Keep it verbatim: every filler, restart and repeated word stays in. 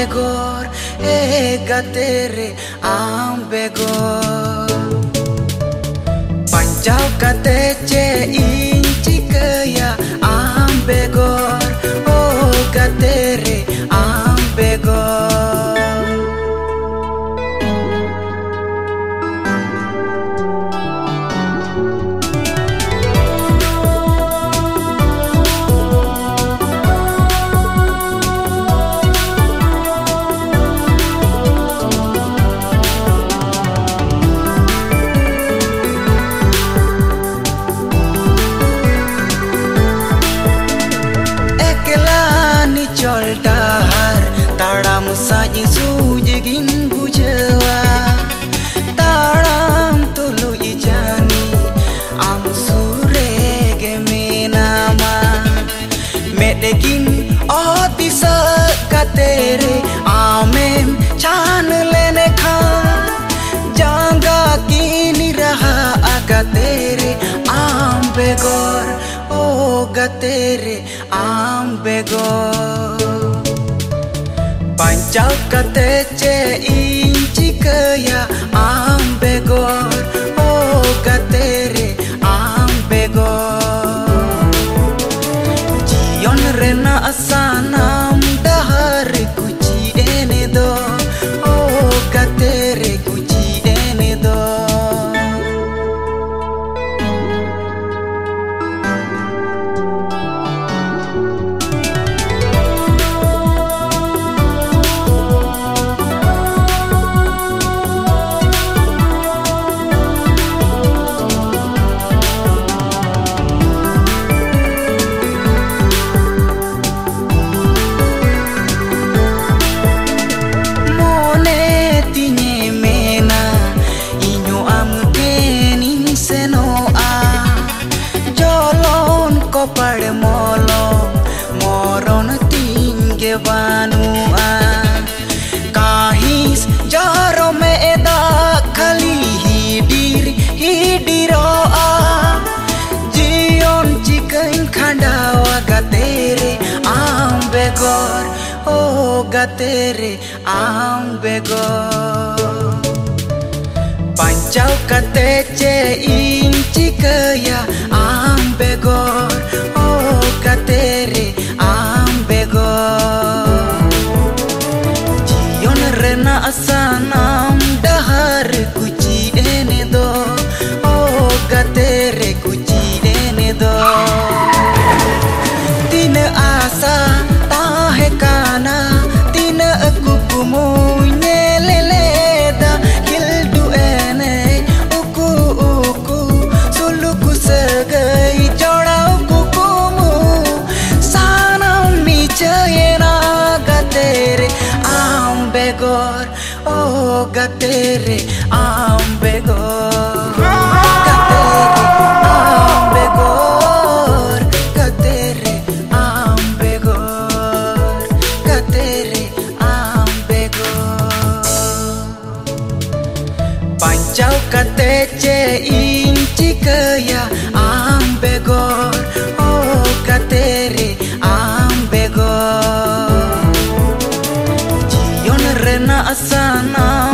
begor e gatere am begor pancau kate ce inci kaya am begor oh gatere am begor Dahar taram saji sujegin bujawa taram tulu ijani am surege menama medegin otisa katere amem chan lene kha janga kini raha agatere am begor o gatere am begor pancau kate ce inci kaya am begor oh gatere am begor jion rena asanam dahar kuci ene do oh gatere kuci ene do pad molo moron tingge banua kahis jaro meda khali hidir hidiroa jion chikain khandawa gatere am begor oh gatere am begor pancau kate ce inci kaya am begor oh gatere am begor jion rena asanam dahar kuci ene do oh gatere kuci ene do tin asa tahe kana tin aku pumunye leleda hildu ene uku uku suluku segai jorau kukumu sanam michayena gatere am begor oh gatere am begor gatere am begor gatere am begor gatere am begor pancau kate ce inci kaya am begor oh gatere am begor jion rena asana